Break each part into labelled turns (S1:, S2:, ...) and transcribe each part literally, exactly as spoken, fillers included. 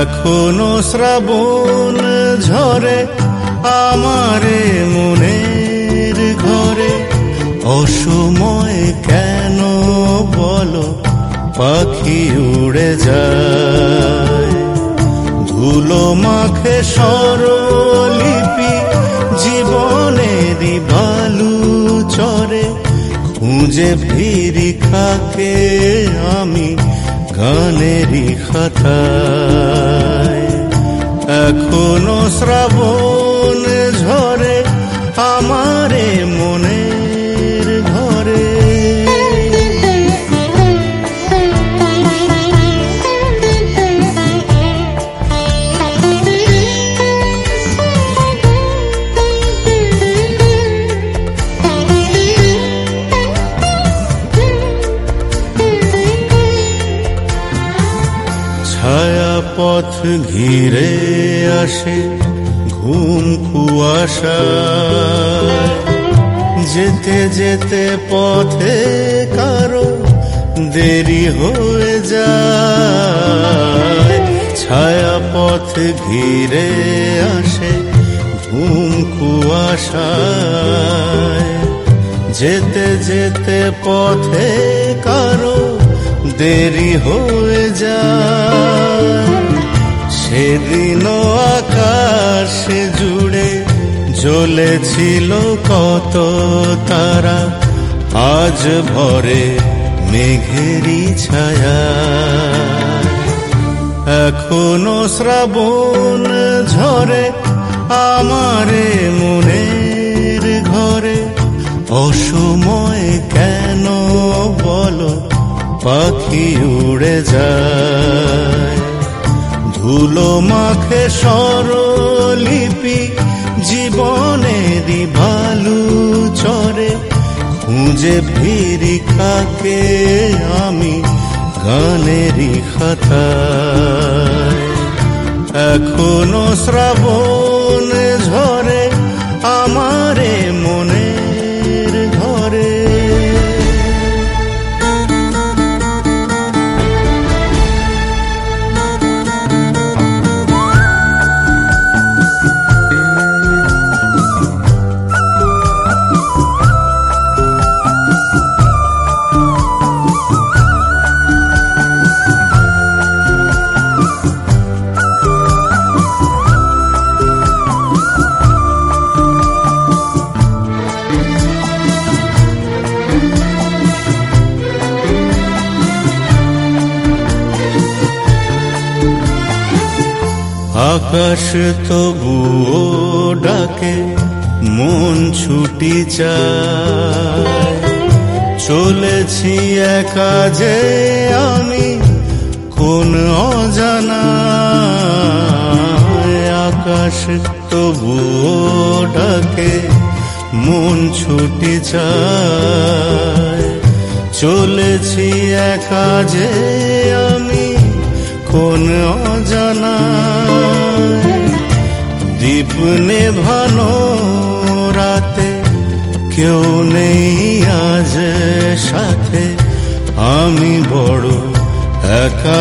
S1: এখনো শ্রাবণ ঝরে আমারে মনের ঘরে, অসময় কেন বলো পাখি উড়ে যায়। ধুলো মাখে স্বরলিপি জীবনেরই বালু চরে, খুঁজে ফিরি খাকে আমি গানেরই খাতায়। এখনো শ্রাবণ ঝরে আমারে মনের ঘরে। ছায়া পথ ঘিরে আসে ঘুম কুয়াশা, যেতে যেতে পথে কারো দেরি হয়ে যায়। ছায়া পথ ঘিরে আসে ঘুম কুয়াশা, যেতে যেতে পথে কারো দেরি হয়ে যায়। সেদিনও আকাশ জুড়ে জ্বলেছিল কত তারা, আজ ভরে মেঘেরই ছায়া। এখনো শ্রাবণ ঝরে আমারে মনের ঘরে, অসময় কেন বলো পাখি উড়ে যায়। ধুলো মাখে স্বরলিপি জীবনেরই বালু চরে, খুঁজে ফিরি কাকে আমি গানেরই খাতায়। এখনো শ্রাবণ ঝরে আমারে মনের ঘরে। আকাশ তবুও ডাকে মন ছুটি চায়, চলেছি একা যে আমি কোন অজানায়। আকাশ তবুও ডাকে মন ছুটি চায়, চলেছি একা যে আমি কোন অজানায়। দীপ নেভানো রাতে কেউ নেই আজ সাথে, আমি বড় একা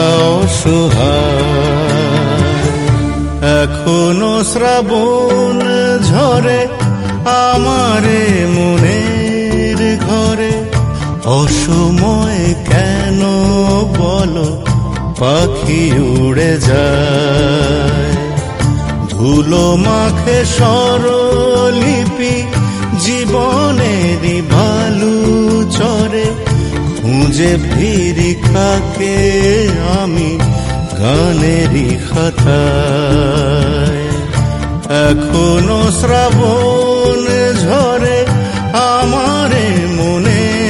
S1: অসহায়। এখনো শ্রাবণ ঝরে আমারে মনের ঘরে, অসময় কেন বলো পাখি উড়ে যায়। ধুলো মাখে স্বরলিপি জীবনেরই বালু চরে, খুঁজে ফিরি কাকে আমি গানেরই খাতায়। এখনো শ্রাবণ ঝরে আমারে মনে